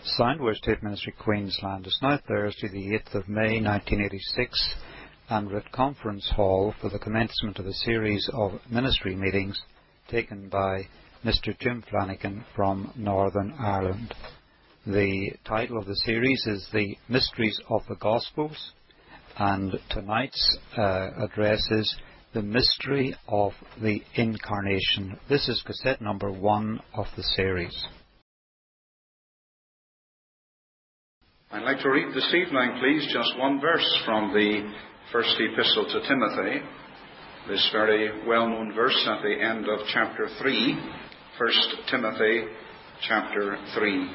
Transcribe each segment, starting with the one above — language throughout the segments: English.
Soundwave State Ministry, Queensland. It's now Thursday, the 8th of May 1986, and we're at Conference Hall for the commencement of a series of ministry meetings taken by Mr. Jim Flanagan from Northern Ireland. The title of the series is The Mysteries of the Gospels, and tonight's address is The Mystery of the Incarnation. This is cassette number 1 of the series. I'd like to read this evening, please, just one verse from the first epistle to Timothy. This very well-known verse at the end of chapter 3, 1 Timothy chapter 3.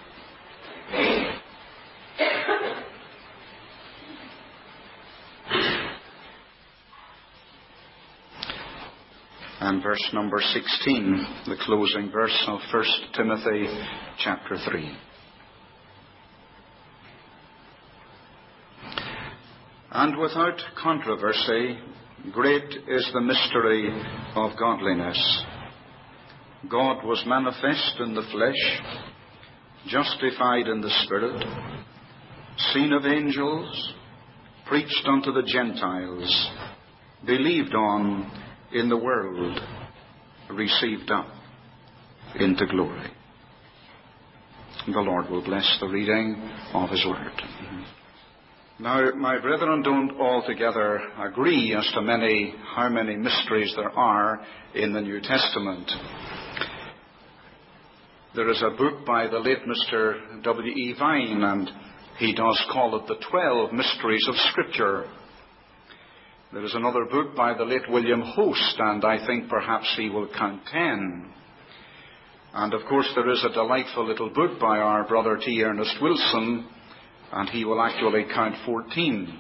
And verse number 16, the closing verse of 1 Timothy chapter 3. And without controversy, great is the mystery of godliness. God was manifest in the flesh, justified in the Spirit, seen of angels, preached unto the Gentiles, believed on in the world, received up into glory. The Lord will bless the reading of His Word. Now, my brethren don't altogether agree as to how many mysteries there are in the New Testament. There is a book by the late Mr. W.E. Vine, and he does call it the 12 Mysteries of Scripture. There is another book by the late William Host, and I think perhaps he will count 10. And of course there is a delightful little book by our brother T. Ernest Wilson, and he will actually count 14.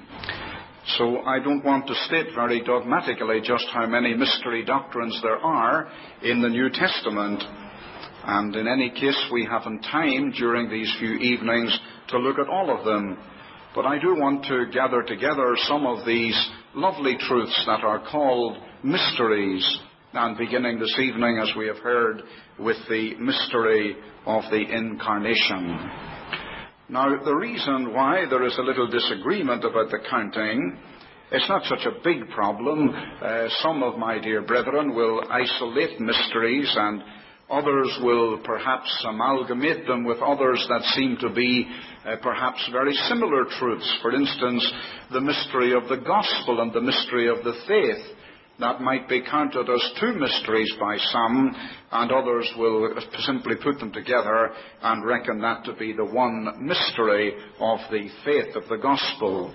So I don't want to state very dogmatically just how many mystery doctrines there are in the New Testament. And in any case, we haven't time during these few evenings to look at all of them. But I do want to gather together some of these lovely truths that are called mysteries. And beginning this evening, as we have heard, with the mystery of the Incarnation. Now, the reason why there is a little disagreement about the counting, it's not such a big problem. Some of my dear brethren will isolate mysteries, and others will perhaps amalgamate them with others that seem to be perhaps very similar truths. For instance, the mystery of the gospel and the mystery of the faith. That might be counted as two mysteries by some, and others will simply put them together and reckon that to be the one mystery of the faith of the gospel.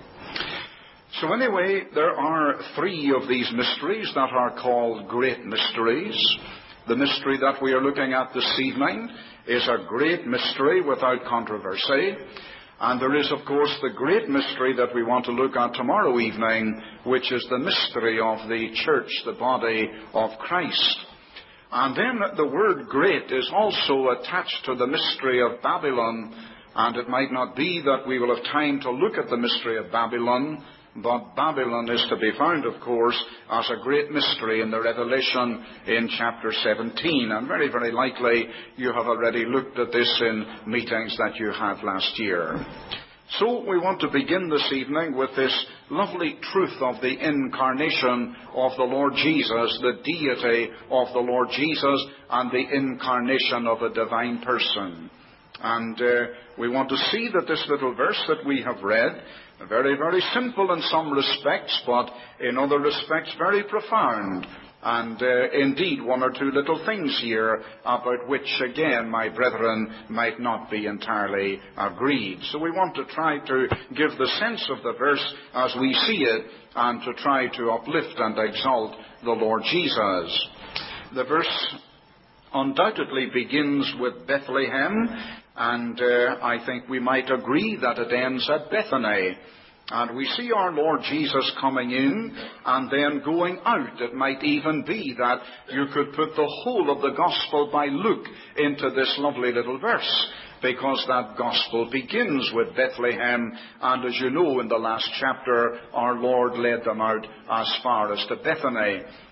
So anyway, there are 3 of these mysteries that are called great mysteries. The mystery that we are looking at this evening is a great mystery without controversy. And there is, of course, the great mystery that we want to look at tomorrow evening, which is the mystery of the church, the body of Christ. And then the word great is also attached to the mystery of Babylon, and it might not be that we will have time to look at the mystery of Babylon, but Babylon is to be found, of course, as a great mystery in the Revelation in chapter 17. And very, very likely you have already looked at this in meetings that you had last year. So we want to begin this evening with this lovely truth of the incarnation of the Lord Jesus, the deity of the Lord Jesus, and the incarnation of a divine person. And we want to see that this little verse that we have read, very, very simple in some respects, but in other respects very profound. And indeed, 1 or 2 little things here about which, again, my brethren might not be entirely agreed. So we want to try to give the sense of the verse as we see it, and to try to uplift and exalt the Lord Jesus. The verse undoubtedly begins with Bethlehem, and I think we might agree that it ends at Bethany. And we see our Lord Jesus coming in and then going out. It might even be that you could put the whole of the Gospel by Luke into this lovely little verse, because that Gospel begins with Bethlehem, and as you know, in the last chapter, our Lord led them out as far as to Bethany.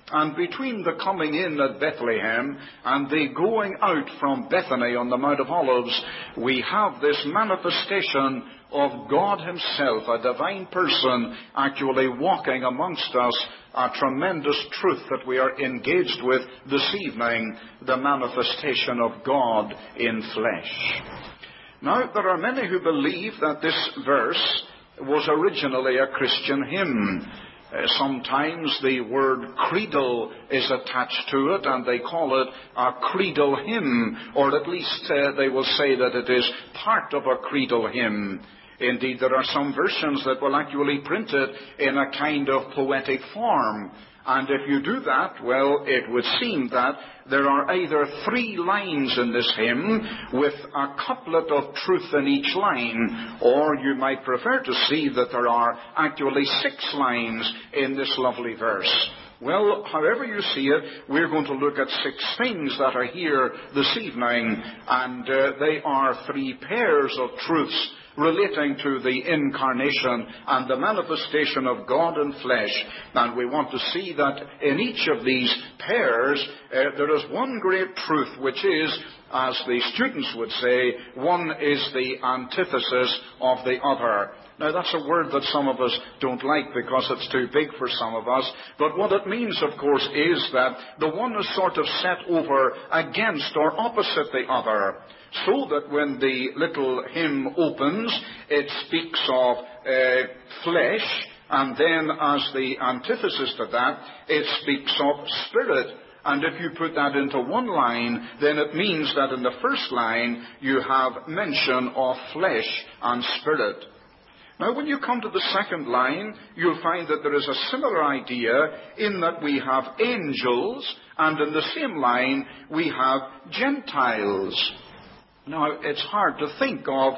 And between the coming in at Bethlehem and the going out from Bethany on the Mount of Olives, we have this manifestation of God himself, a divine person actually walking amongst us, a tremendous truth that we are engaged with this evening, the manifestation of God in flesh. Now, there are many who believe that this verse was originally a Christian hymn. Sometimes the word creedal is attached to it, and they call it a creedal hymn, or at least they will say that it is part of a creedal hymn. Indeed, there are some versions that will actually print it in a kind of poetic form. And if you do that, well, it would seem that there are either 3 lines in this hymn with a couplet of truth in each line, or you might prefer to see that there are actually 6 lines in this lovely verse. Well, however you see it, we're going to look at 6 things that are here this evening, and they are 3 pairs of truths relating to the incarnation and the manifestation of God in flesh. And we want to see that in each of these pairs, there is one great truth, which is, as the students would say, one is the antithesis of the other. Now, that's a word that some of us don't like because it's too big for some of us. But what it means, of course, is that the one is sort of set over against or opposite the other. So that when the little hymn opens, it speaks of flesh, and then as the antithesis to that, it speaks of spirit. And if you put that into one line, then it means that in the first line you have mention of flesh and spirit. Now, when you come to the second line, you'll find that there is a similar idea in that we have angels, and in the same line we have Gentiles. Now, it's hard to think of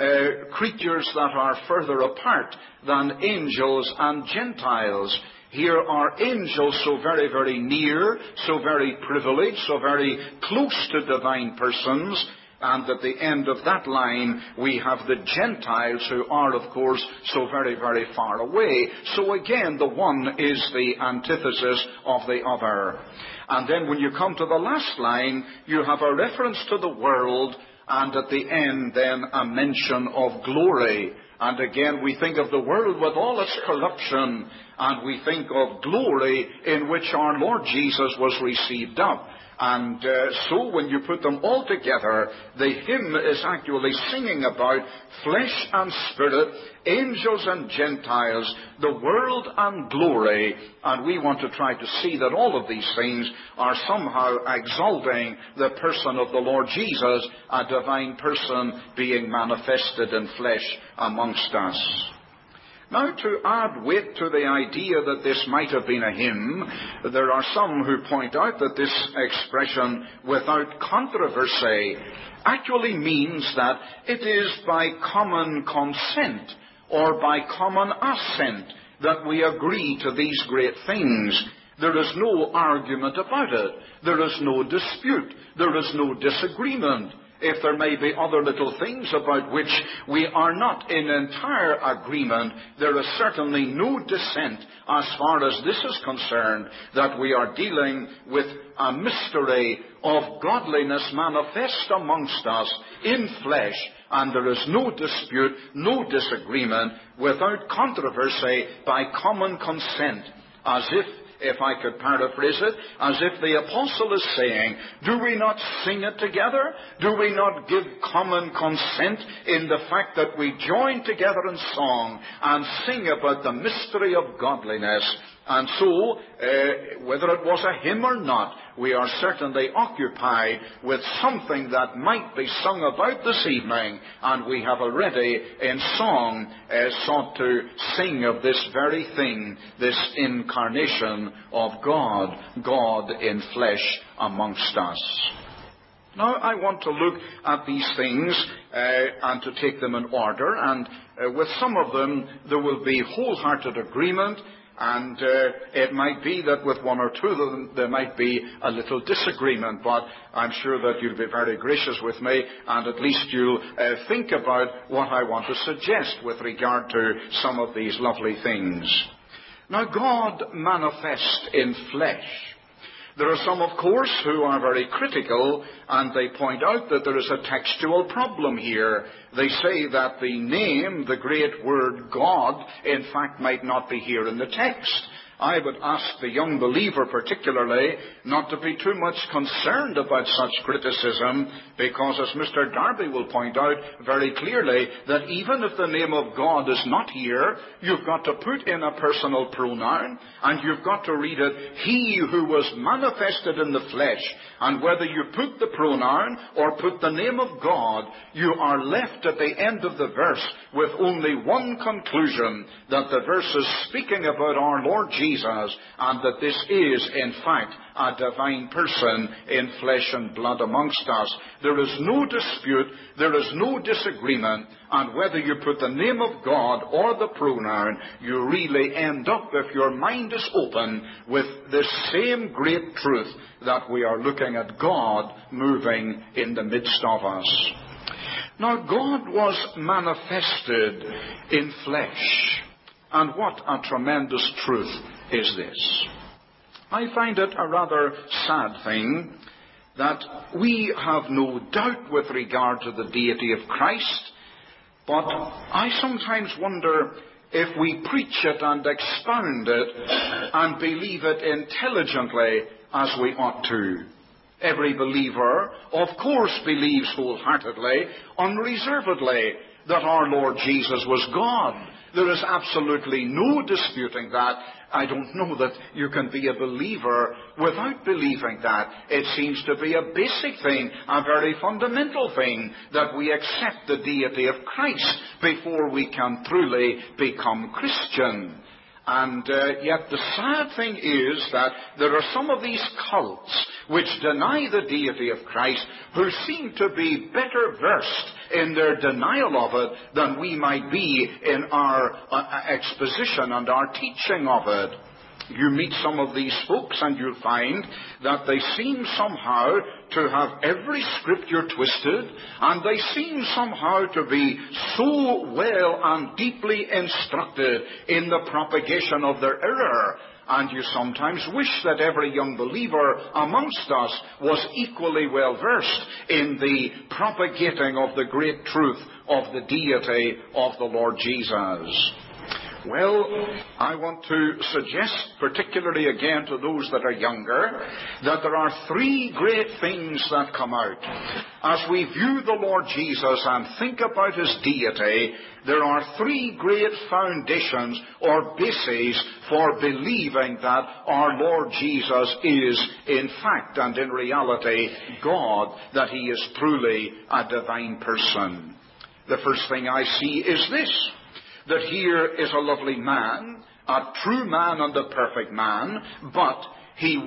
creatures that are further apart than angels and Gentiles. Here are angels so very, very near, so very privileged, so very close to divine persons. And at the end of that line, we have the Gentiles who are, of course, so very, very far away. So again, the one is the antithesis of the other. And then when you come to the last line, you have a reference to the world, and at the end, then, a mention of glory. And again, we think of the world with all its corruption, and we think of glory in which our Lord Jesus was received up. And so when you put them all together, the hymn is actually singing about flesh and spirit, angels and Gentiles, the world and glory. And we want to try to see that all of these things are somehow exalting the person of the Lord Jesus, a divine person being manifested in flesh amongst us. Now, to add weight to the idea that this might have been a hymn, there are some who point out that this expression, without controversy, actually means that it is by common consent or by common assent that we agree to these great things. There is no argument about it. There is no dispute. There is no disagreement. If there may be other little things about which we are not in entire agreement, there is certainly no dissent as far as this is concerned, that we are dealing with a mystery of godliness manifest amongst us in flesh, and there is no dispute, no disagreement, without controversy, by common consent, as if I could paraphrase it, as if the apostle is saying, do we not sing it together? Do we not give common consent in the fact that we join together in song and sing about the mystery of godliness? And so, whether it was a hymn or not, we are certainly occupied with something that might be sung about this evening, and we have already in song sought to sing of this very thing, this incarnation of God, God in flesh amongst us. Now, I want to look at these things and to take them in order, and with some of them there will be wholehearted agreement, and it might be that with one or two of them there might be a little disagreement, but I'm sure that you'll be very gracious with me, and at least you'll think about what I want to suggest with regard to some of these lovely things. Now, God manifest in flesh. There are some, of course, who are very critical, and they point out that there is a textual problem here. They say that the name, the great word God, in fact might not be here in the text. I would ask the young believer particularly not to be too much concerned about such criticism, because as Mr. Darby will point out very clearly, that even if the name of God is not here, you've got to put in a personal pronoun, and you've got to read it, He who was manifested in the flesh. And whether you put the pronoun or put the name of God, you are left at the end of the verse with only one conclusion, that the verse is speaking about our Lord Jesus, and that this is, in fact, a divine person in flesh and blood amongst us. There is no dispute, there is no disagreement, and whether you put the name of God or the pronoun, you really end up, if your mind is open, with this same great truth, that we are looking at God moving in the midst of us. Now, God was manifested in flesh. And what a tremendous truth is this. I find it a rather sad thing that we have no doubt with regard to the deity of Christ, but I sometimes wonder if we preach it and expound it and believe it intelligently as we ought to. Every believer, of course, believes wholeheartedly, unreservedly, that our Lord Jesus was God. There is absolutely no disputing that. I don't know that you can be a believer without believing that. It seems to be a basic thing, a very fundamental thing, that we accept the deity of Christ before we can truly become Christian. And yet the sad thing is that there are some of these cults which deny the deity of Christ, who seem to be better versed in their denial of it than we might be in our exposition and our teaching of it. You meet some of these folks and you'll find that they seem somehow to have every scripture twisted, and they seem somehow to be so well and deeply instructed in the propagation of their error. And you sometimes wish that every young believer amongst us was equally well versed in the propagating of the great truth of the deity of the Lord Jesus. Well, I want to suggest, particularly again to those that are younger, that there are three great things that come out. As we view the Lord Jesus and think about His deity, there are three great foundations or bases for believing that our Lord Jesus is, in fact and in reality, God, that He is truly a divine person. The first thing I see is this, that here is a lovely man, a true man and a perfect man, but he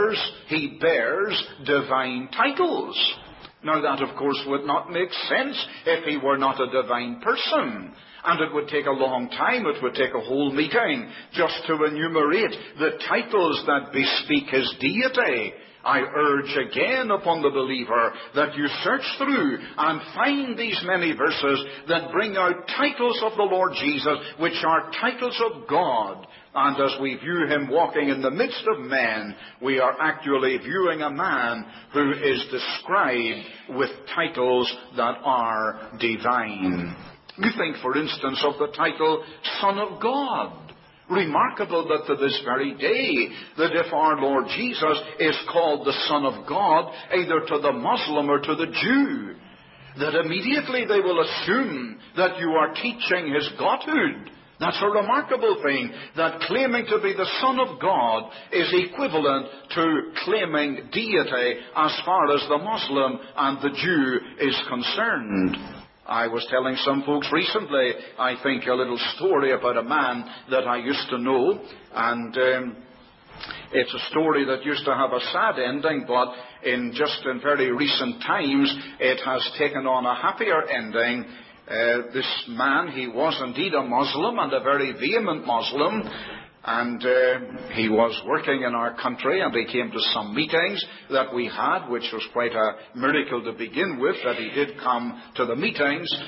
bears divine titles. Now that, of course, would not make sense if he were not a divine person. And it would take a long time, it would take a whole meeting, just to enumerate the titles that bespeak his deity. I urge again upon the believer that you search through and find these many verses that bring out titles of the Lord Jesus, which are titles of God. And as we view Him walking in the midst of men, we are actually viewing a man who is described with titles that are divine. You think, for instance, of the title Son of God. Remarkable that to this very day, that if our Lord Jesus is called the Son of God, either to the Muslim or to the Jew, that immediately they will assume that you are teaching His Godhood. That's a remarkable thing, that claiming to be the Son of God is equivalent to claiming deity as far as the Muslim and the Jew is concerned. I was telling some folks recently, I think, a little story about a man that I used to know, and it's a story that used to have a sad ending, but in very recent times it has taken on a happier ending. This man, he was indeed a Muslim, and a very vehement Muslim, and he was working in our country, and he came to some meetings that we had, which was quite a miracle to begin with, that he did come to the meetings.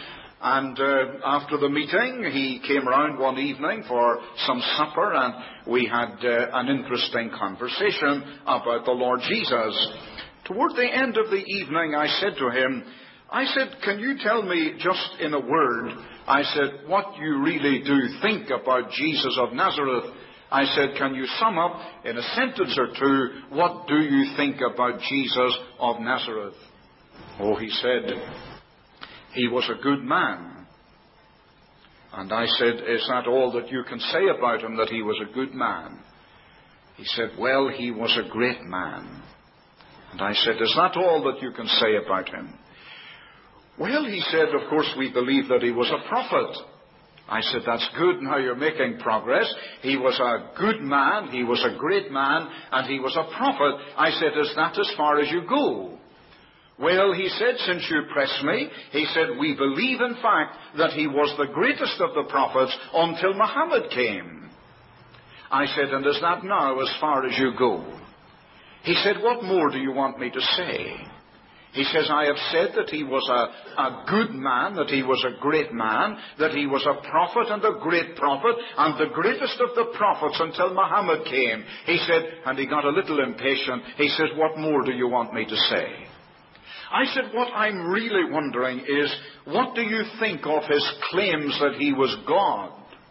And after the meeting, he came round one evening for some supper, and we had an interesting conversation about the Lord Jesus. Toward the end of the evening, I said to him, can you tell me just in a word, what you really do think about Jesus of Nazareth? I said, can you sum up in a sentence or two, what do you think about Jesus of Nazareth? Oh, he said, he was a good man. And I said, is that all that you can say about him, that he was a good man? He said, well, he was a great man. And I said, is that all that you can say about him? Well, he said, of course we believe that he was a prophet. I said, that's good, now you're making progress. He was a good man, he was a great man, and he was a prophet. I said, is that as far as you go? Well, he said, since you press me, he said, we believe in fact that he was the greatest of the prophets until Muhammad came. I said, and is that now as far as you go? He said, what more do you want me to say? He says, I have said that he was a good man, that he was a great man, that he was a prophet and a great prophet, and the greatest of the prophets until Muhammad came. He said, and he got a little impatient, he says, what more do you want me to say? I said, what I'm really wondering is, what do you think of his claims that he was God?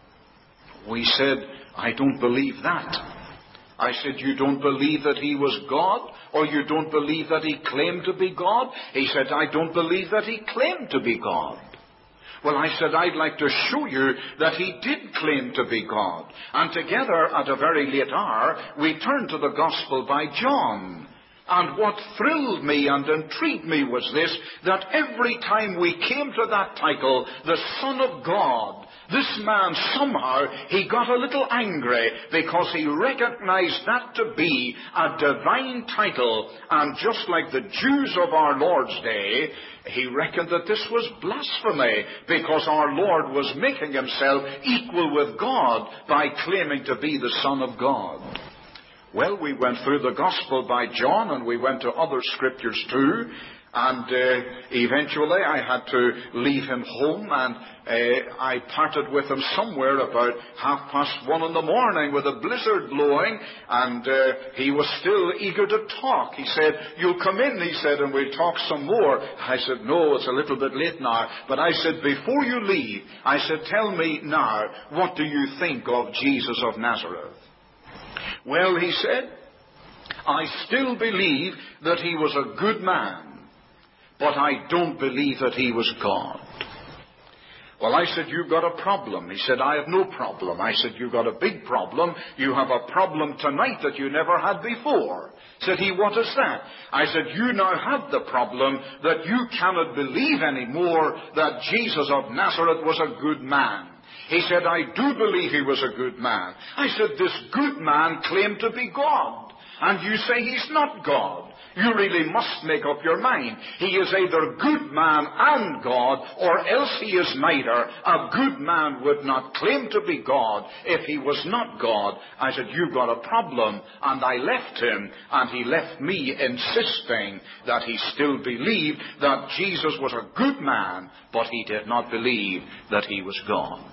We said, I don't believe that. I said, you don't believe that he was God? Or you don't believe that he claimed to be God? He said, I don't believe that he claimed to be God. Well, I said, I'd like to show you that he did claim to be God. And together, at a very late hour, we turned to the Gospel by John. And what thrilled me and intrigued me was this, that every time we came to that title, the Son of God, this man somehow, he got a little angry because he recognized that to be a divine title. And just like the Jews of our Lord's day, he reckoned that this was blasphemy because our Lord was making himself equal with God by claiming to be the Son of God. Well, we went through the Gospel by John, and we went to other scriptures too, and eventually I had to leave him home, and I parted with him somewhere about 1:30 in the morning with a blizzard blowing, and he was still eager to talk. He said, you'll come in, he said, and we'll talk some more. I said, no, it's a little bit late now. But I said, before you leave, I said, tell me now, what do you think of Jesus of Nazareth? Well, he said, I still believe that he was a good man, but I don't believe that he was God. Well, I said, you've got a problem. He said, I have no problem. I said, you've got a big problem. You have a problem tonight that you never had before. Said he, what is that? I said, you now have the problem that you cannot believe anymore that Jesus of Nazareth was a good man. He said, I do believe he was a good man. I said, this good man claimed to be God. And you say he's not God. You really must make up your mind. He is either good man and God, or else he is neither. A good man would not claim to be God if he was not God. I said, you've got a problem. And I left him, and he left me insisting that he still believed that Jesus was a good man, but he did not believe that he was God.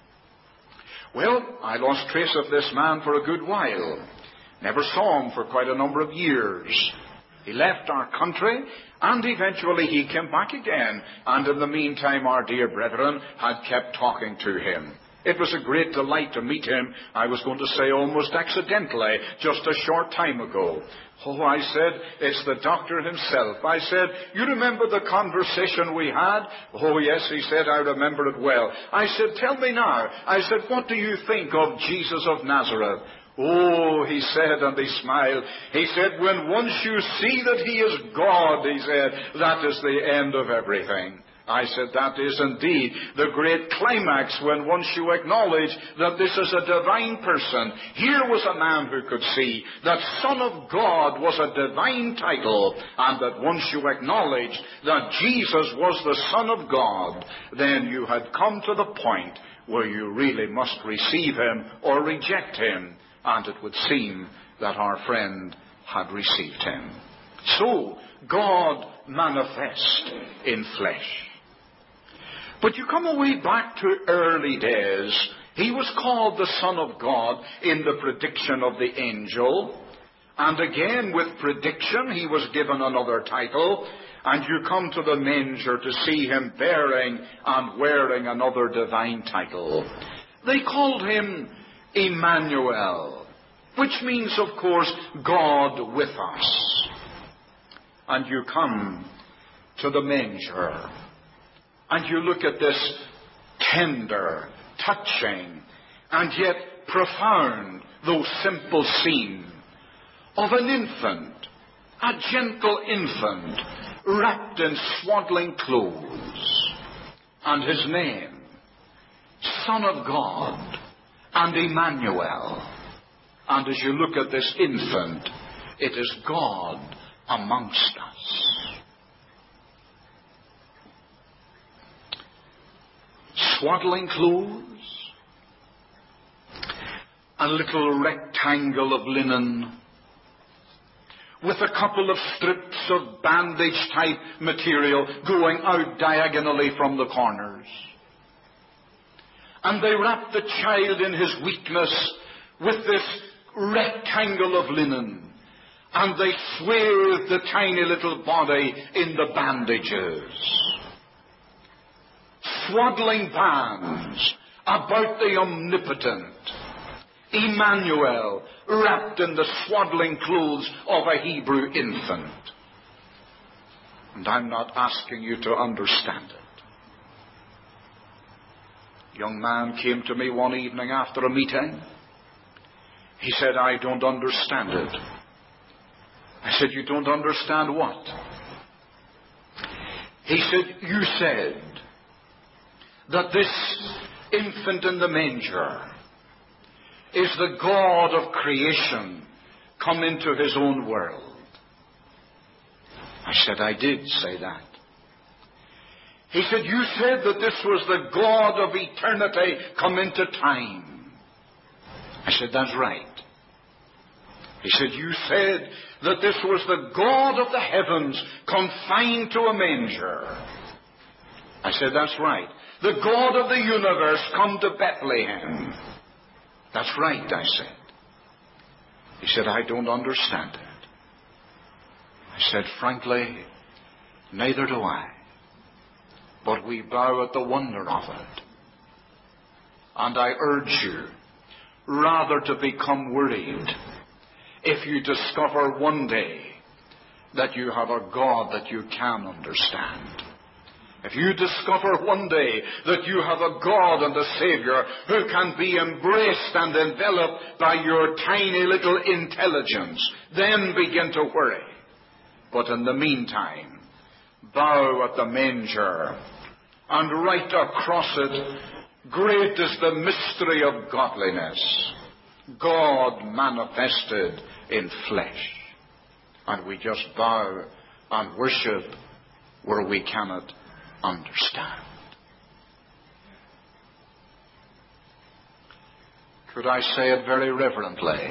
Well, I lost trace of this man for a good while. Never saw him for quite a number of years. He left our country, and eventually he came back again. And in the meantime, our dear brethren had kept talking to him. It was a great delight to meet him, I was going to say almost accidentally, just a short time ago. Oh, I said, it's the doctor himself. I said, you remember the conversation we had? Oh, yes, he said, I remember it well. I said, tell me now. I said, what do you think of Jesus of Nazareth? Oh, he said, and he smiled. He said, when once you see that he is God, he said, that is the end of everything. I said, that is indeed the great climax, when once you acknowledge that this is a divine person. Here was a man who could see that Son of God was a divine title, and that once you acknowledged that Jesus was the Son of God, then you had come to the point where you really must receive him or reject him, and it would seem that our friend had received him. So, God manifest in flesh. But you come away back to early days. He was called the Son of God in the prediction of the angel. And again, with prediction, he was given another title. And you come to the manger to see him bearing and wearing another divine title. They called him Emmanuel, which means, of course, God with us. And you come to the manger, and you look at this tender, touching, and yet profound, though simple scene of an infant, a gentle infant, wrapped in swaddling clothes, and his name, Son of God, and Emmanuel. And as you look at this infant, it is God amongst us. Swaddling clothes, a little rectangle of linen with a couple of strips of bandage-type material going out diagonally from the corners. And they wrap the child in his weakness with this rectangle of linen. And they swathe the tiny little body in the bandages. Swaddling bands about the omnipotent Emmanuel, wrapped in the swaddling clothes of a Hebrew infant. And I'm not asking you to understand it. A young man came to me one evening after a meeting. He said, I don't understand it. I said, you don't understand what? He said, you said that this infant in the manger is the God of creation come into his own world. I said, I did say that. He said, you said that this was the God of eternity come into time. I said, that's right. He said, you said that this was the God of the heavens confined to a manger. I said, that's right. The God of the universe come to Bethlehem. That's right, I said. He said, I don't understand it. I said, frankly, neither do I. But we bow at the wonder of it. And I urge you rather to become worried if you discover one day that you have a God that you can understand. If you discover one day that you have a God and a Savior who can be embraced and enveloped by your tiny little intelligence, then begin to worry. But in the meantime, bow at the manger and right across it, great is the mystery of godliness, God manifested in flesh. And we just bow and worship where we cannot understand. Could I say it very reverently?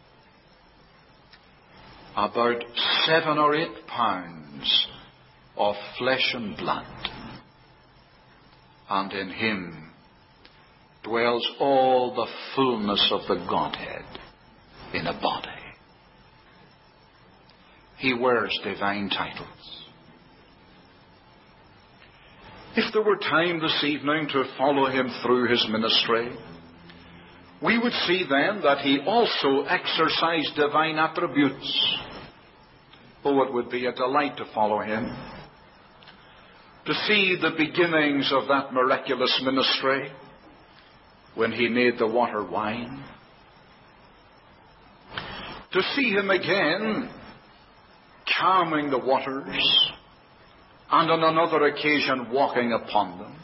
About 7 or 8 pounds of flesh and blood, and in him dwells all the fullness of the Godhead in a body. He wears divine titles. If there were time this evening to follow him through his ministry, we would see then that he also exercised divine attributes. Oh, it would be a delight to follow him, to see the beginnings of that miraculous ministry when he made the water wine, to see him again calming the waters, and on another occasion walking upon them.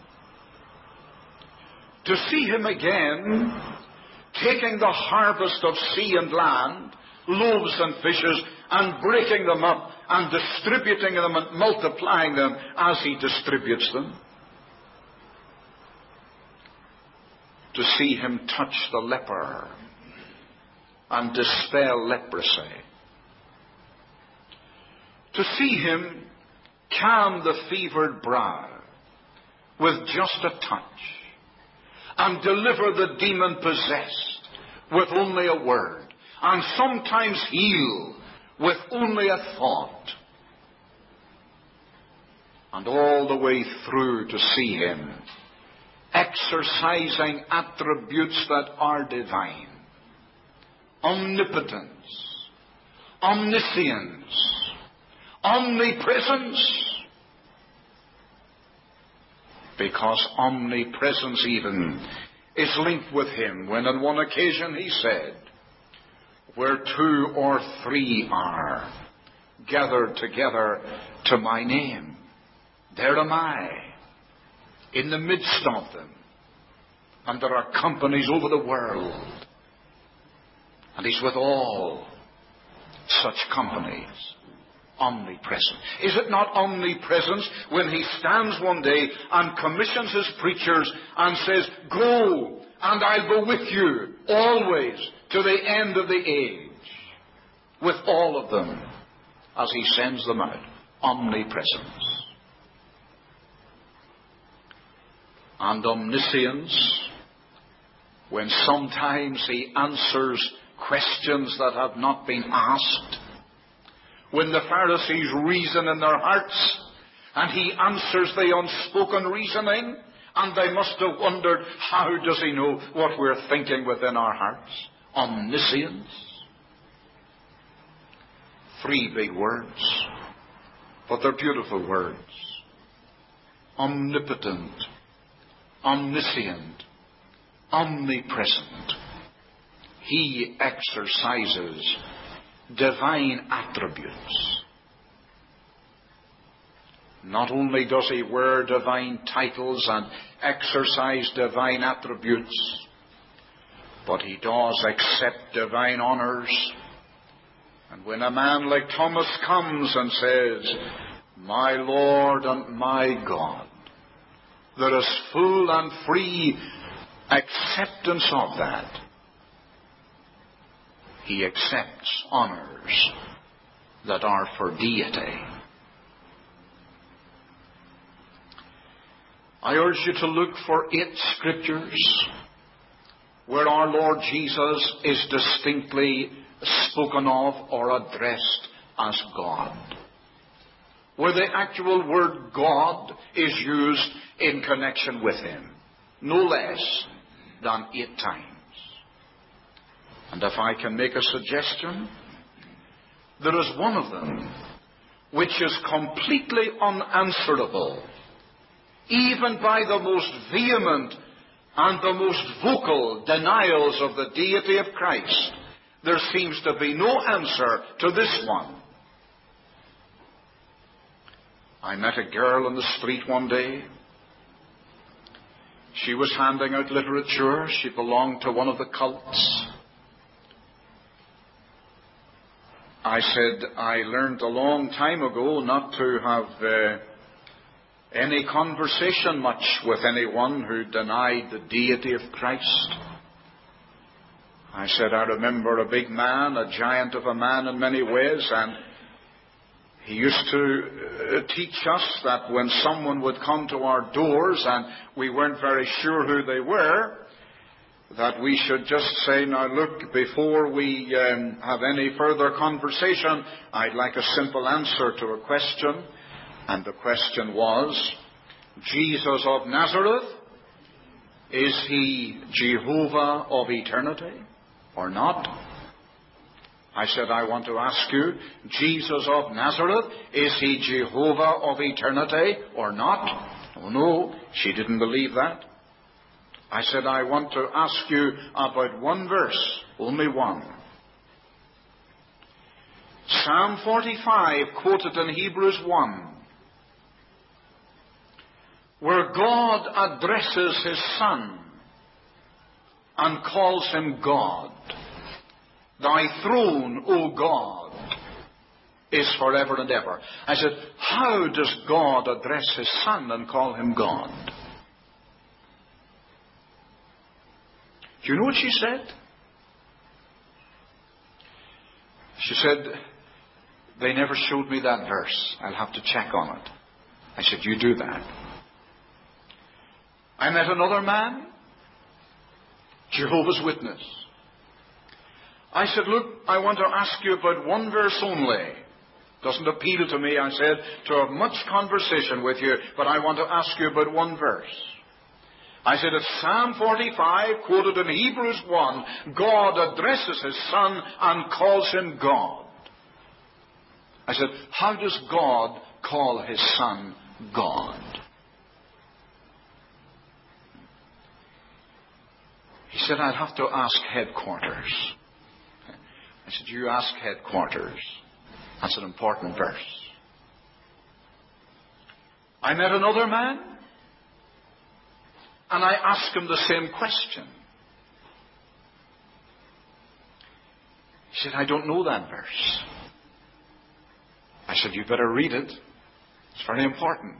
To see him again taking the harvest of sea and land, loaves and fishes, and breaking them up and distributing them and multiplying them as he distributes them. To see him touch the leper and dispel leprosy. To see him calm the fevered brow with just a touch, and deliver the demon-possessed with only a word, and sometimes heal with only a thought, and all the way through to see him exercising attributes that are divine: omnipotence, omniscience, omnipresence. Because omnipresence even is linked with him when on one occasion he said, "Where 2 or 3 are gathered together to my name, there am I in the midst of them." And there are companies over the world, and he's with all such companies. Omnipresent. Is it not omnipresence when he stands one day and commissions his preachers and says, "Go, and I'll go with you always to the end of the age," with all of them as he sends them out? Omnipresence. And omniscience, when sometimes he answers questions that have not been asked. When the Pharisees reason in their hearts, and he answers the unspoken reasoning, and they must have wondered, how does he know what we're thinking within our hearts? Omniscience. 3 big words, but they're beautiful words. Omnipotent, omniscient, omnipresent. He exercises divine attributes. Not only does he wear divine titles and exercise divine attributes, but he does accept divine honors. And when a man like Thomas comes and says, "My Lord and my God," there is full and free acceptance of that. He accepts honors that are for deity. I urge you to look for 8 scriptures where our Lord Jesus is distinctly spoken of or addressed as God, where the actual word God is used in connection with him, no less than 8 times. And if I can make a suggestion, there is one of them which is completely unanswerable, even by the most vehement and the most vocal denials of the deity of Christ. There seems to be no answer to this one. I met a girl in the street one day. She was handing out literature. She belonged to one of the cults. I said, I learned a long time ago not to have any conversation much with anyone who denied the deity of Christ. I said, I remember a big man, a giant of a man in many ways, and he used to teach us that when someone would come to our doors and we weren't very sure who they were, that we should just say, "Now look, before we have any further conversation, I'd like a simple answer to a question." And the question was, Jesus of Nazareth, is he Jehovah of eternity or not? I said, I want to ask you, Jesus of Nazareth, is he Jehovah of eternity or not? Oh no, she didn't believe that. I said, I want to ask you about one verse, only one. Psalm 45, quoted in Hebrews 1, where God addresses his Son and calls him God. Thy throne, O God, is forever and ever. I said, how does God address his Son and call him God? Do you know what she said? She said, they never showed me that verse. I'll have to check on it. I said, you do that. I met another man, Jehovah's Witness. I said, look, I want to ask you about one verse only. Doesn't appeal to me, I said, to have much conversation with you, but I want to ask you about one verse. I said, it's Psalm 45, quoted in Hebrews 1, God addresses his Son and calls him God. I said, how does God call his Son God? He said, I'd have to ask headquarters. I said, you ask headquarters. That's an important verse. I met another man, and I asked him the same question. He said, I don't know that verse. I said, you better read it. It's very important.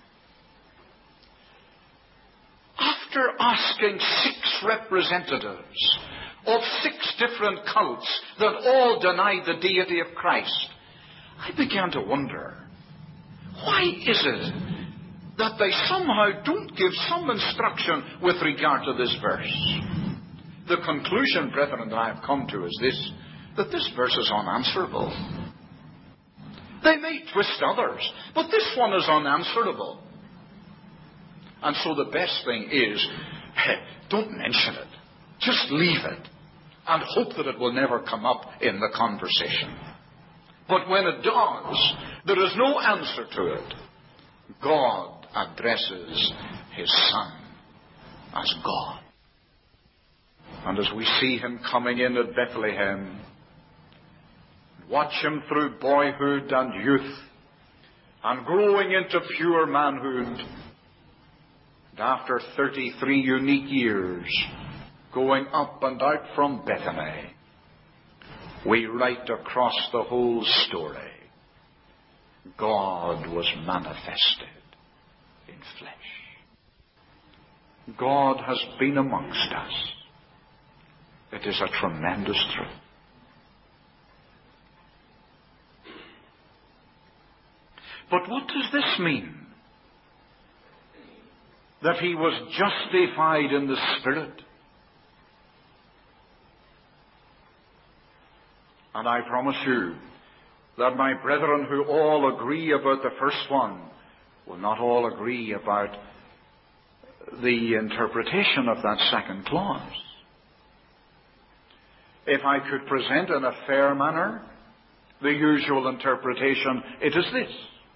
After asking 6 representatives of 6 different cults that all denied the deity of Christ, I began to wonder, why is it that they somehow don't give some instruction with regard to this verse? The conclusion, brethren, that I have come to is this, that this verse is unanswerable. They may twist others, but this one is unanswerable. And so the best thing is, don't mention it. Just leave it and hope that it will never come up in the conversation. But when it does, there is no answer to it. God addresses his Son as God. And as we see him coming in at Bethlehem, watch him through boyhood and youth, and growing into pure manhood, and after 33 unique years, going up and out from Bethany, we write across the whole story, God was manifested in flesh. God has been amongst us. It is a tremendous truth. But what does this mean? That he was justified in the Spirit? And I promise you that my brethren who all agree about the first one will not all agree about the interpretation of that second clause. If I could present in a fair manner the usual interpretation, it is this: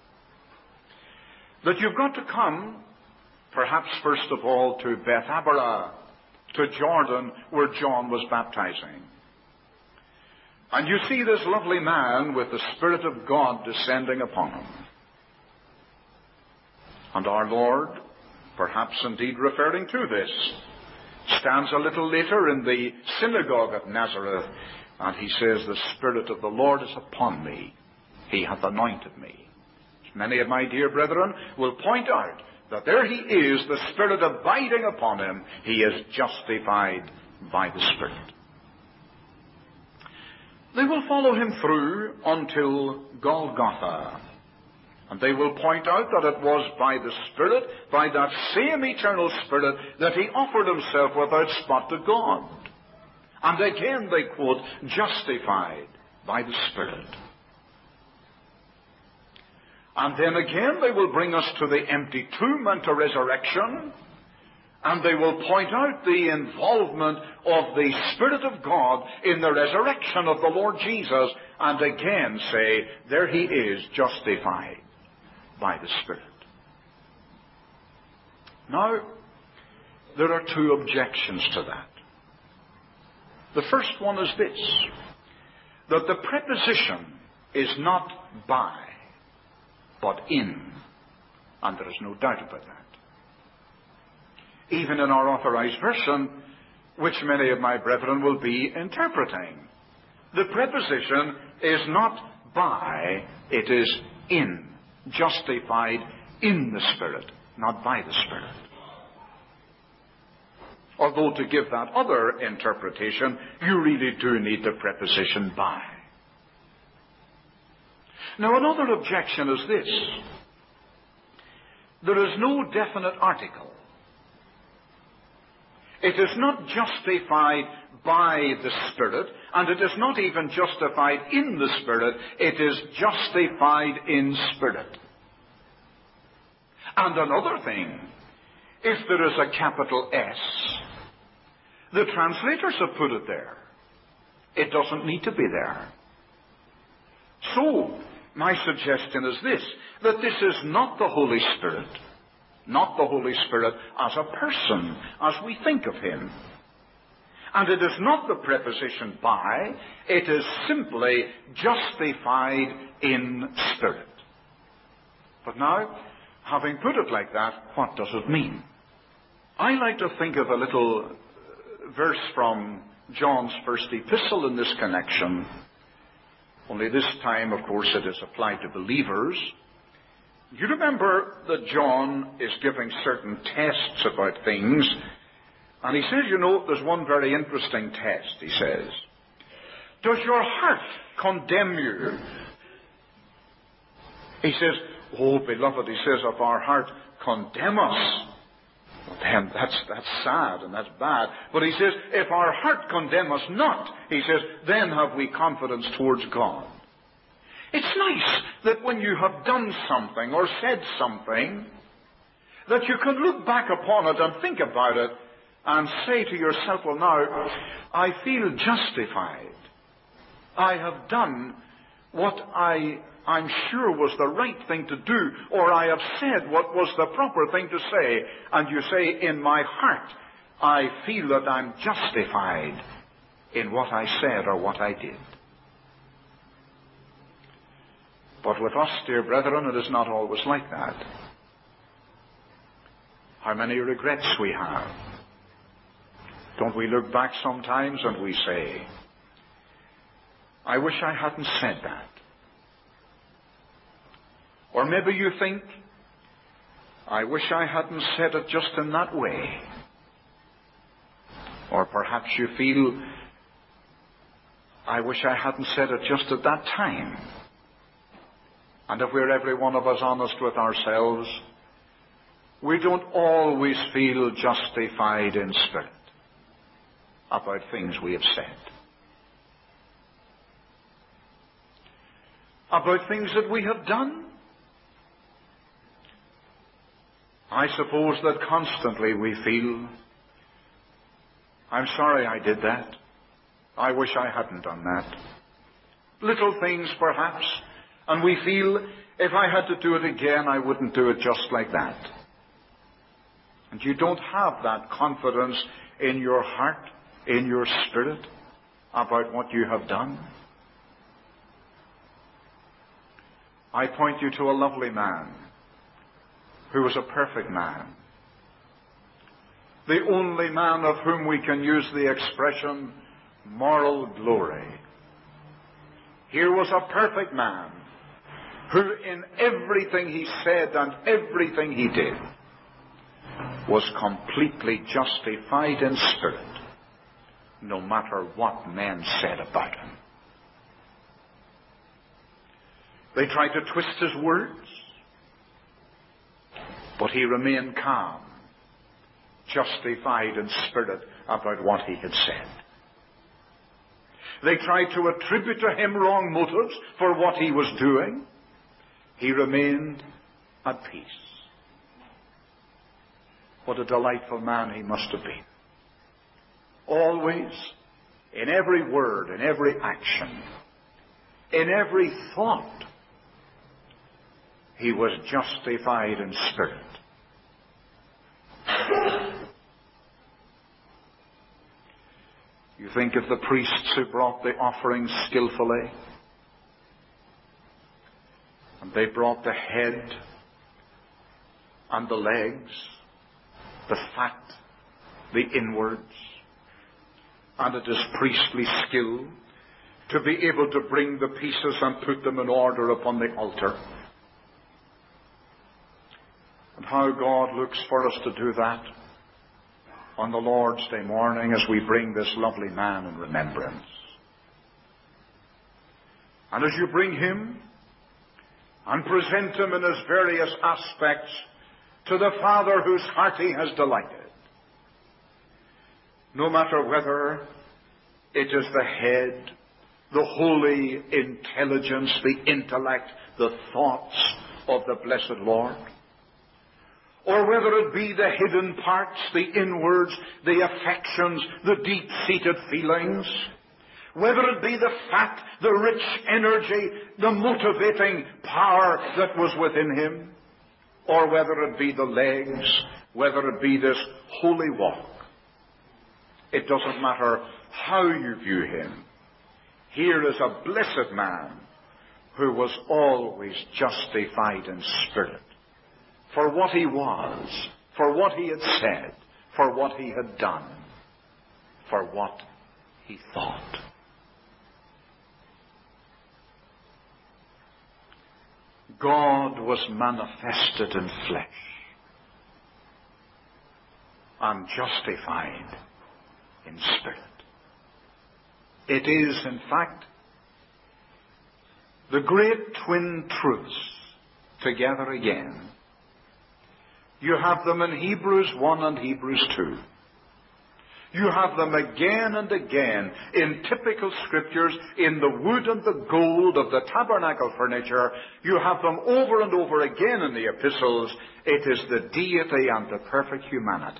that you've got to come, perhaps first of all, to Bethabara, to Jordan, where John was baptizing. And you see this lovely man with the Spirit of God descending upon him. And our Lord, perhaps indeed referring to this, stands a little later in the synagogue at Nazareth, and he says, the Spirit of the Lord is upon me. He hath anointed me. Many of my dear brethren will point out that there he is, the Spirit abiding upon him. He is justified by the Spirit. They will follow him through until Golgotha. And they will point out that it was by the Spirit, by that same eternal Spirit, that he offered himself without spot to God. And again they quote, justified by the Spirit. And then again they will bring us to the empty tomb and to resurrection. And they will point out the involvement of the Spirit of God in the resurrection of the Lord Jesus, and again say, there he is, justified by the Spirit. Now, there are 2 objections to that. The first one is this, that the preposition is not by, but in. And there is no doubt about that. Even in our Authorized Version, which many of my brethren will be interpreting, the preposition is not by, it is in. Justified in the Spirit, not by the Spirit. Although to give that other interpretation, you really do need the preposition by. Now, another objection is this. There is no definite article It is not justified by the Spirit, and it is not even justified in the Spirit. It is justified in spirit. And another thing, if there is a capital S, the translators have put it there. It doesn't need to be there. So, my suggestion is this, that this is not the Holy Spirit. Not the Holy Spirit as a person, as we think of him. And it is not the preposition by, it is simply justified in spirit. But now, having put it like that, what does it mean? I like to think of a little verse from John's first epistle in this connection. Only this time, of course, it is applied to believers. You remember that John is giving certain tests about things. And he says, there's one very interesting test, he says. Does your heart condemn you? He says, oh, beloved, he says, if our heart condemn us, well, then that's sad and that's bad. But he says, if our heart condemn us not, he says, then have we confidence towards God. It's nice that when you have done something or said something, that you can look back upon it and think about it and say to yourself, well, now, I feel justified. I have done what I'm sure was the right thing to do, or I have said what was the proper thing to say. And you say, in my heart, I feel that I'm justified in what I said or what I did. But with us, dear brethren, it is not always like that. How many regrets we have. Don't we look back sometimes and we say, I wish I hadn't said that. Or maybe you think, I wish I hadn't said it just in that way. Or perhaps you feel, I wish I hadn't said it just at that time. And if we're every one of us honest with ourselves, we don't always feel justified in spirit about things we have said. About things that we have done. I suppose that constantly we feel, I'm sorry I did that. I wish I hadn't done that. Little things perhaps, and we feel, if I had to do it again, I wouldn't do it just like that. And you don't have that confidence in your heart, in your spirit, about what you have done. I point you to a lovely man who was a perfect man. The only man of whom we can use the expression moral glory. Here was a perfect man who in everything he said and everything he did was completely justified in spirit, no matter what men said about him. They tried to twist his words, but he remained calm, justified in spirit about what he had said. They tried to attribute to him wrong motives for what he was doing. He remained at peace. What a delightful man he must have been. Always, in every word, in every action, in every thought, he was justified in spirit. You think of the priests who brought the offerings skillfully, and they brought the head and the legs, the fat, the inwards, and it is priestly skill to be able to bring the pieces and put them in order upon the altar. And how God looks for us to do that on the Lord's Day morning as we bring this lovely man in remembrance. And as you bring him and present him in his various aspects to the Father whose heart he has delighted, no matter whether it is the head, the holy intelligence, the intellect, the thoughts of the blessed Lord, or whether it be the hidden parts, the inwards, the affections, the deep-seated feelings, whether it be the fat, the rich energy, the motivating power that was within him, or whether it be the legs, whether it be this holy walk. It doesn't matter how you view him. Here is a blessed man who was always justified in spirit for what he was, for what he had said, for what he had done, for what he thought. God was manifested in flesh and justified in spirit. It is, in fact, the great twin truths together again. You have them in Hebrews 1 and Hebrews 2. You have them again and again in typical scriptures, in the wood and the gold of the tabernacle furniture. You have them over and over again in the epistles. It is the deity and the perfect humanity.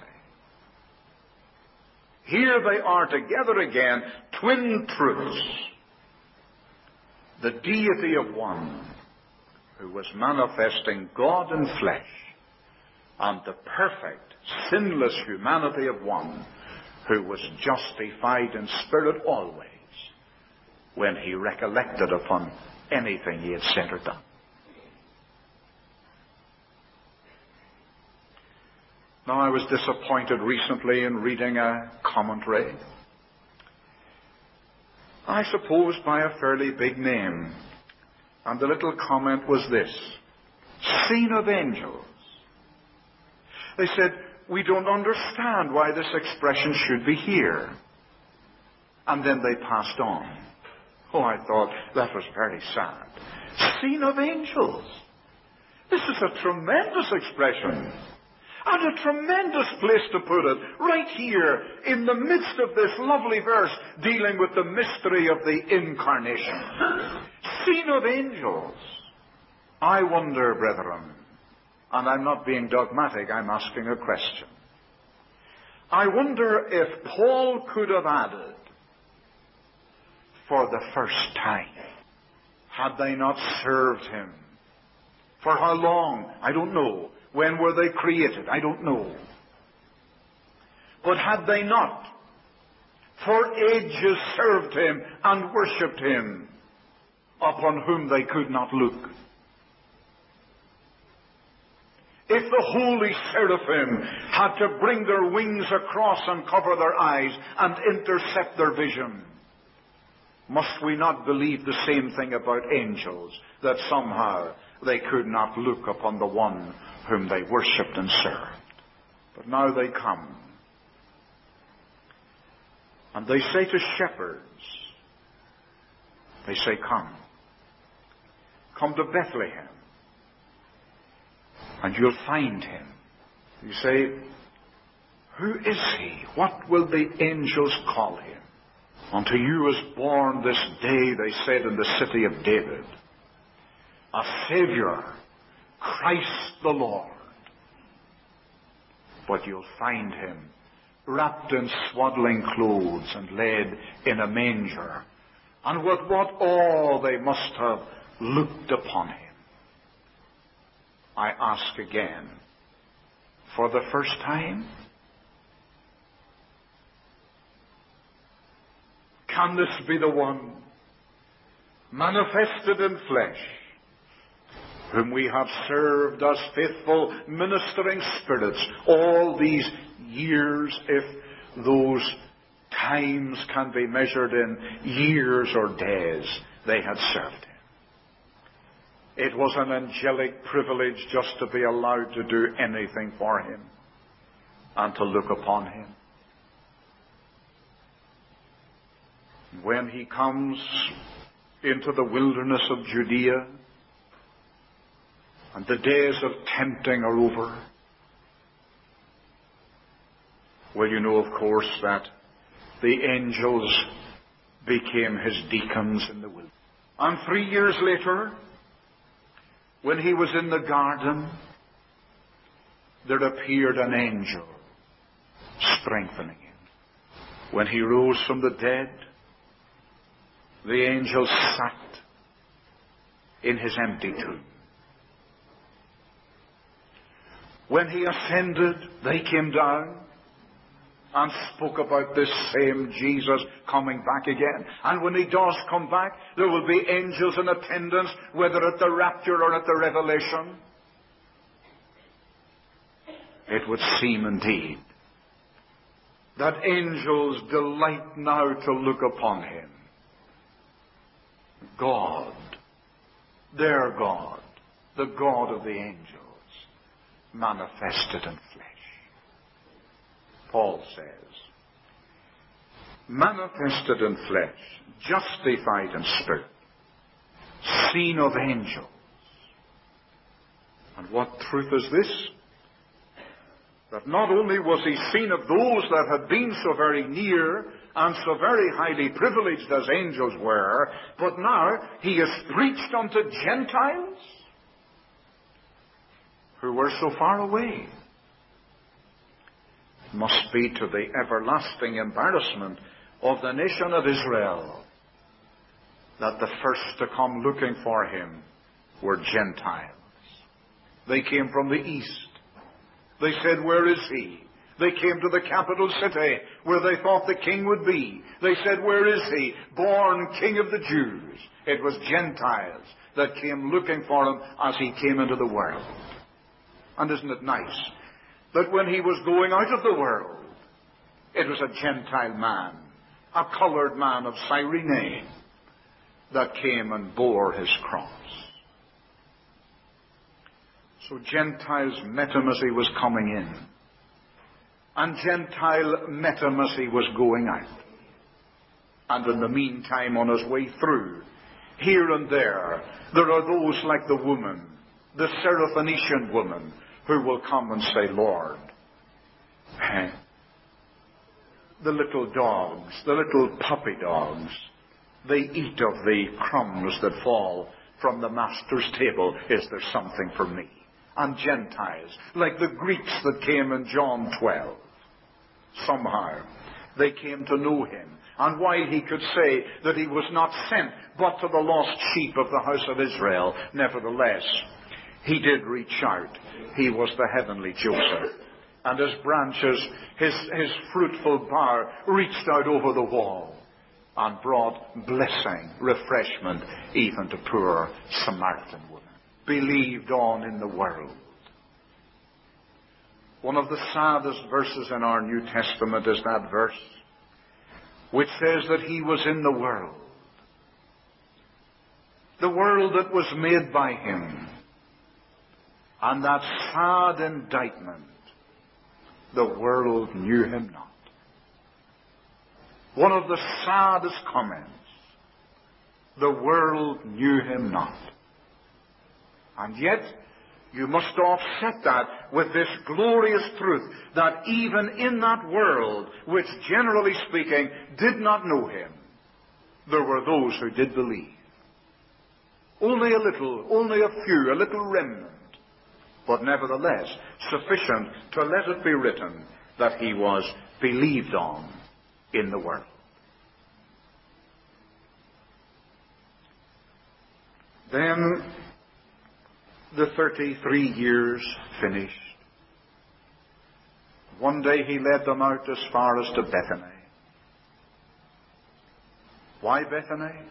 Here they are together again, twin truths. The deity of one who was manifesting God in flesh, and the perfect, sinless humanity of one who was justified in spirit always when he recollected upon anything he had said or done. Now, I was disappointed recently in reading a commentary, I suppose by a fairly big name, and the little comment was this: seen of angels. They said, we don't understand why this expression should be here. And then they passed on. Oh, I thought that was very sad. Seen of angels. This is a tremendous expression. And a tremendous place to put it, right here, in the midst of this lovely verse, dealing with the mystery of the incarnation. Seen of angels. I wonder, brethren, and I'm not being dogmatic, I'm asking a question. I wonder if Paul could have added, for the first time, had they not served him. For how long? I don't know. When were they created? I don't know. But had they not, for ages served him and worshipped him, upon whom they could not look? If the holy seraphim had to bring their wings across and cover their eyes and intercept their vision, must we not believe the same thing about angels, that somehow they could not look upon the one whom they worshipped and served? But now they come. And they say to shepherds, they say, come. Come to Bethlehem, and you'll find him. You say, who is he? What will the angels call him? Unto you is born this day, they said, in the city of David, a Savior, Christ the Lord. But you'll find him wrapped in swaddling clothes and laid in a manger. And with what awe they must have looked upon him. I ask again, for the first time? Can this be the one manifested in flesh, whom we have served as faithful ministering spirits all these years, if those times can be measured in years or days they had served him? It was an angelic privilege just to be allowed to do anything for him and to look upon him. When he comes into the wilderness of Judea and the days of tempting are over, well, you know, of course, that the angels became his deacons in the wilderness. And 3 years later, when he was in the garden, there appeared an angel strengthening him. When he rose from the dead, the angel sat in his empty tomb. When he ascended, they came down and spoke about this same Jesus coming back again. And when he does come back, there will be angels in attendance, whether at the rapture or at the revelation. It would seem indeed that angels delight now to look upon him. God, their God, the God of the angels, manifested in flesh. Paul says, manifested in flesh, justified in spirit, seen of angels. And what truth is this? That not only was he seen of those that had been so very near and so very highly privileged as angels were, but now he is preached unto Gentiles who were so far away. It must be to the everlasting embarrassment of the nation of Israel that the first to come looking for him were Gentiles. They came from the east. They said, where is he? They came to the capital city where they thought the king would be. They said, where is he? Born King of the Jews. It was Gentiles that came looking for him as he came into the world. And isn't it nice that when he was going out of the world, it was a Gentile man, a colored man of Cyrene, that came and bore his cross. So Gentiles' metamocy was coming in, and Gentile metamocy was going out. And in the meantime, on his way through, here and there are those like the woman, the Syrophoenician woman, who will come and say, Lord, the little dogs, the little puppy dogs, they eat of the crumbs that fall from the master's table. Is there something for me? And Gentiles, like the Greeks that came in John 12, somehow they came to know him. And while he could say that he was not sent but to the lost sheep of the house of Israel, nevertheless, he did reach out. He was the heavenly Joseph. And his branches, his fruitful bough, reached out over the wall and brought blessing, refreshment, even to poor Samaritan women. Believed on in the world. One of the saddest verses in our New Testament is that verse which says that he was in the world. The world that was made by him. And that sad indictment, the world knew him not. One of the saddest comments, the world knew him not. And yet, you must offset that with this glorious truth that even in that world, which generally speaking did not know him, there were those who did believe. Only a little, only a few, a little remnant, but nevertheless sufficient to let it be written that he was believed on in the world. Then the 33 years finished. One day he led them out as far as to Bethany. Why Bethany?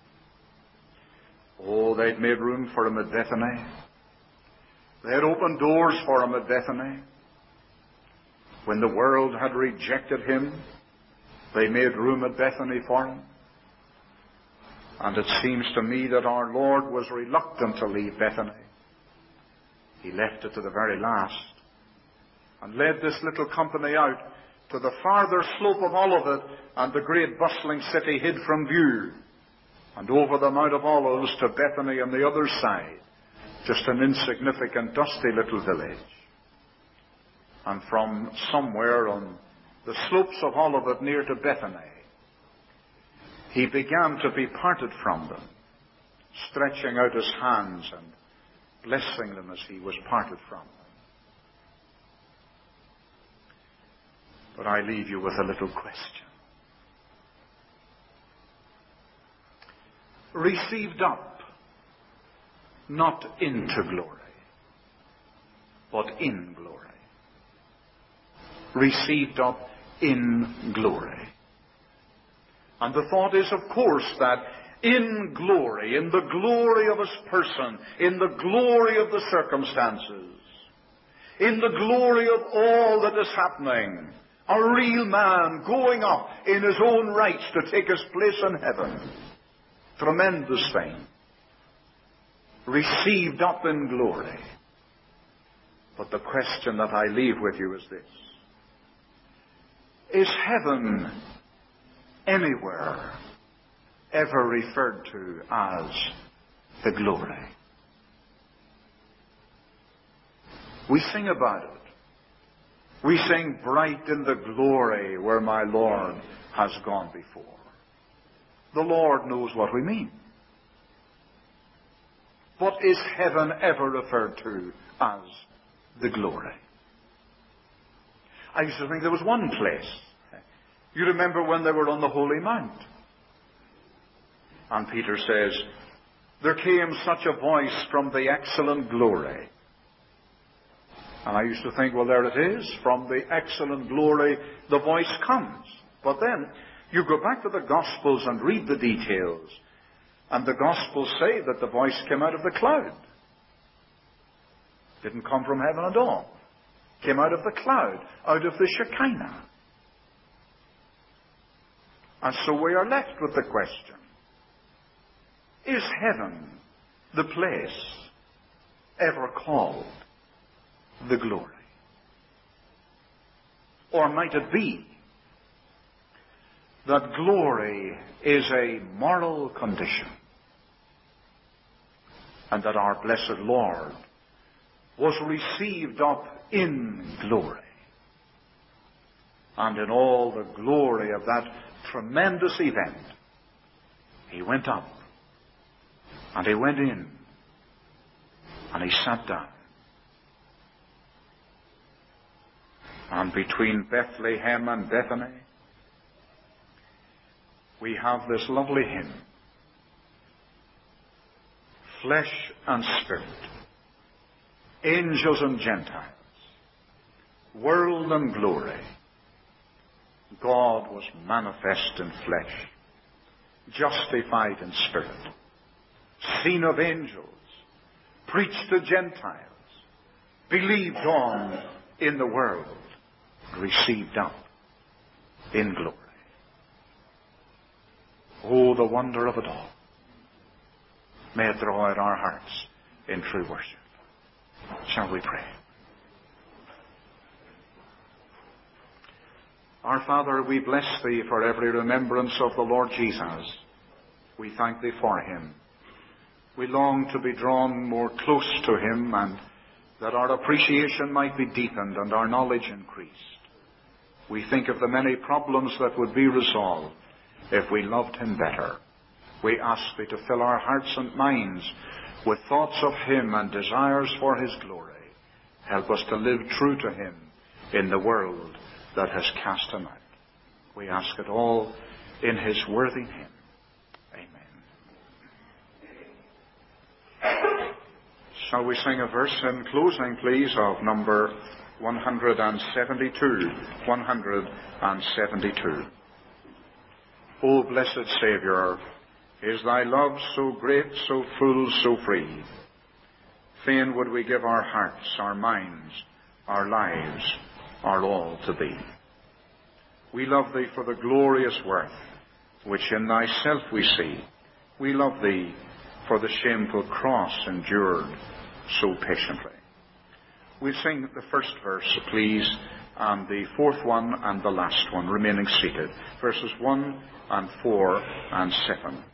Oh, they'd made room for him at Bethany. They had opened doors for him at Bethany. When the world had rejected him, they made room at Bethany for him. And it seems to me that our Lord was reluctant to leave Bethany. He left it to the very last and led this little company out to the farther slope of Olivet, and the great bustling city hid from view, and over the Mount of Olives to Bethany on the other side, just an insignificant, dusty little village. And from somewhere on the slopes of Olivet near to Bethany, he began to be parted from them, stretching out his hands and blessing them as he was parted from them. But I leave you with a little question. Received up, not into glory, but in glory. Received up in glory. And the thought is, of course, that in glory, in the glory of his person, in the glory of the circumstances, in the glory of all that is happening, a real man going up in his own rights to take his place in heaven. Tremendous thing. Received up in glory. But the question that I leave with you is this. Is heaven anywhere ever referred to as the glory? We sing about it. We sing, bright in the glory where my Lord has gone before. The Lord knows what we mean. But is heaven ever referred to as the glory? I used to think there was one place. You remember when they were on the Holy Mount. And Peter says, there came such a voice from the excellent glory. And I used to think, well, there it is. From the excellent glory, the voice comes. But then, you go back to the Gospels and read the details. And the Gospels say that the voice came out of the cloud. Didn't come from heaven at all. Came out of the cloud, out of the Shekinah. And so we are left with the question, is heaven the place ever called the glory? Or might it be that glory is a moral condition and that our blessed Lord was received up in glory, and in all the glory of that tremendous event, he went up and he went in and he sat down. And between Bethlehem and Bethany, we have this lovely hymn, flesh and spirit, angels and Gentiles, world and glory, God was manifest in flesh, justified in spirit, seen of angels, preached to Gentiles, believed on in the world, received up in glory. Oh, the wonder of it all. May it draw at our hearts in true worship. Shall we pray? Our Father, we bless Thee for every remembrance of the Lord Jesus. We thank Thee for Him. We long to be drawn more close to Him, and that our appreciation might be deepened and our knowledge increased. We think of the many problems that would be resolved if we loved Him better. We ask Thee to fill our hearts and minds with thoughts of Him and desires for His glory. Help us to live true to Him in the world that has cast Him out. We ask it all in His worthy name. Amen. Shall we sing a verse in closing, please, of number 172. 172. O blessed Saviour, is Thy love so great, so full, so free? Fain would we give our hearts, our minds, our lives, our all to Thee. We love Thee for the glorious worth which in Thyself we see. We love Thee for the shameful cross endured so patiently. We'll sing the first verse, please, and the fourth one and the last one, remaining seated. Verses 1 and 4 and 7.